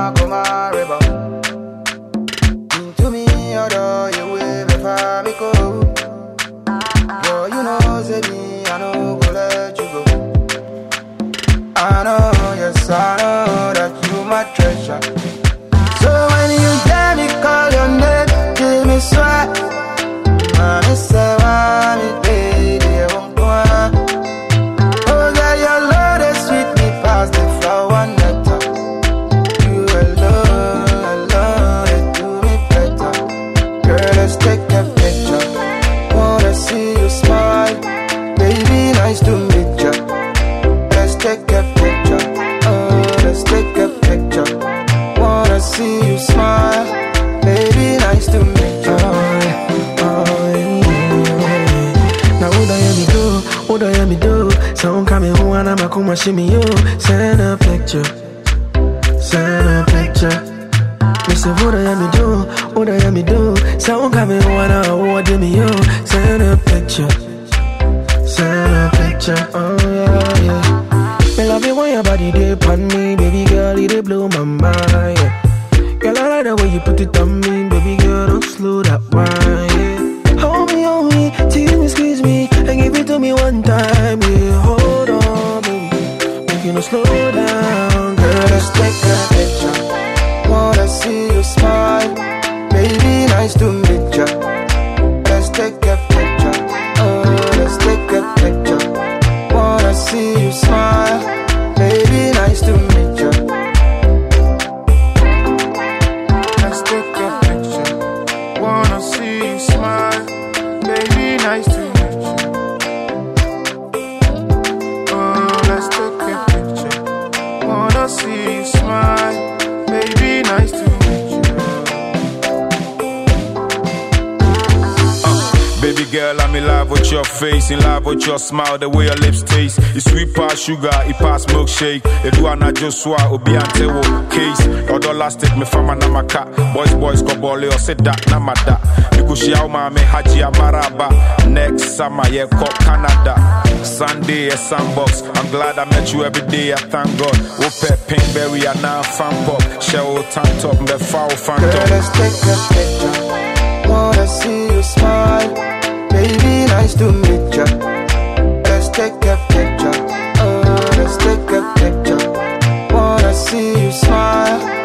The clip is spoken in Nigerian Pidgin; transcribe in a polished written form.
Kuma River. Into me, although you will be far me go. Girl, you know, say me, I know, go let you go. I know, yes, I know that you my treasure. So when you hear me call your name, give me sweat. Mommy say, mommy, baby, I won't go on. Oh, girl, your love is sweet, me past the flower nectar. You alone, it do me better. Girl, let's take a picture. Wanna see you smile. Baby, nice to meet ya. Let's take a picture. Oh, let's take a picture. Wanna see you smile. Baby, nice to meet ya. Now what do you do? Someone coming home and I'm a come shimmy you. Send a picture. Listen, what do you do? Someone coming home and I'm a me you. Send a picture. Oh yeah. Me love it when your body dip on me, baby girl, it blow my mind. Yeah. Girl, I like the way you put it on me, baby girl, don't slow that wine. Yeah. Hold me, tease me, squeeze me, and give it to me one time. Yeah, hold on, baby, make you no slow down, girl. Let's take a picture. Wanna see you smile. Baby, nice to meet ya. Let's take a picture. Oh, let's take a picture. Wanna see you smile. Baby, nice to meet ya. Let's take a picture. Wanna see you smile. Baby, nice to meet ya. Oh, let's take a picture. Wanna see you smile. Baby, nice to meet you. Baby girl, I'm in love with your face, in love with your smile, the way your lips taste. It's sweet past sugar, it past milkshake. It do not just swat, obi antewo case. Your dollar stick me fama na maka. Boys go bole or say that na mada. Because she out me haji amaraba. Next summer, yeah, call Canada. Sunday, a sandbox. I'm glad I met you every day, I thank God. Ope, pinkberry, and now fan pop. Shell, tank top, me foul fan top. Girl, let's take a picture. Wanna see you smile. Baby, nice to meet ya. Let's take a picture. Oh, let's take a picture. Wanna see you smile.